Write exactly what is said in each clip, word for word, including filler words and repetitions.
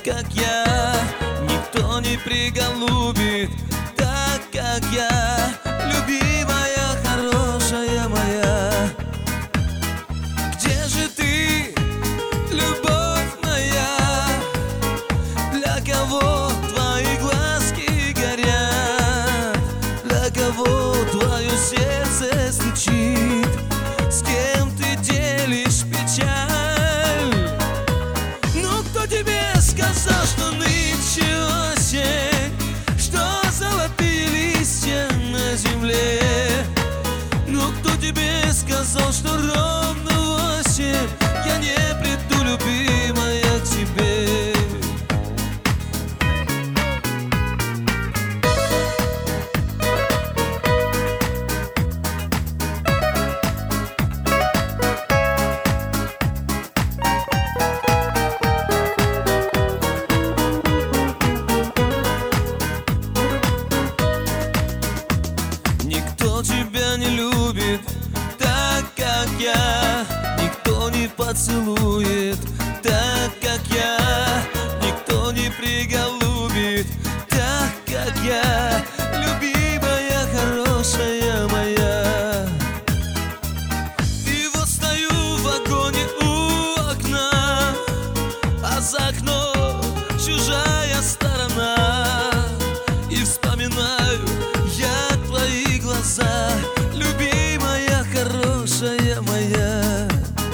как я, никто не приголубит так, как я. Любимая, хорошая моя, где же ты, любовь моя? Для кого твои глазки горят? Для кого твое сердце стучит? С кем ты делишь печаль? Ну кто тебе сказал, что нынче осень, что золотые листья на земле? Ну кто тебе сказал, что ровно в осень я не приду, любимая, к тебе? Никто тебя не любит так, как я, никто не поцелует так, как я, никто не приголубит так, как я. Любимая, хорошая моя. И вот стою в вагоне у окна, а за окном чужая сторона, и вспоминаю я твои глаза, любимая, хорошая моя.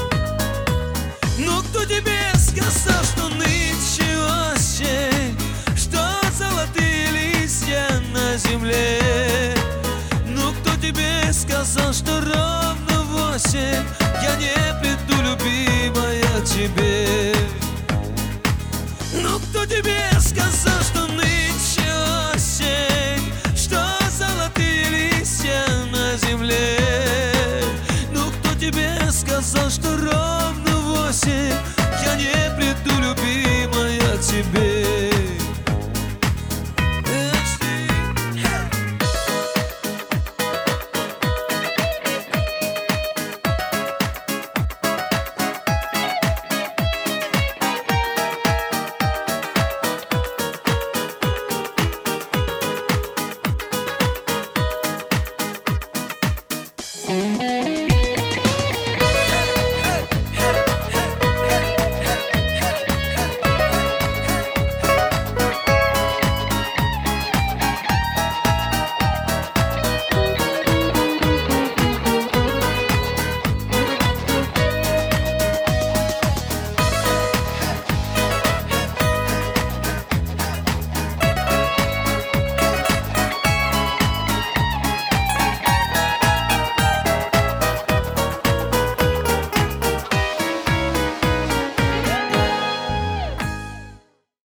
Ну кто тебе сказал, что нынче осень, что золотые листья на земле? Ну кто тебе сказал, что ровно в осень я не приду, любимая, к тебе? Ну кто тебе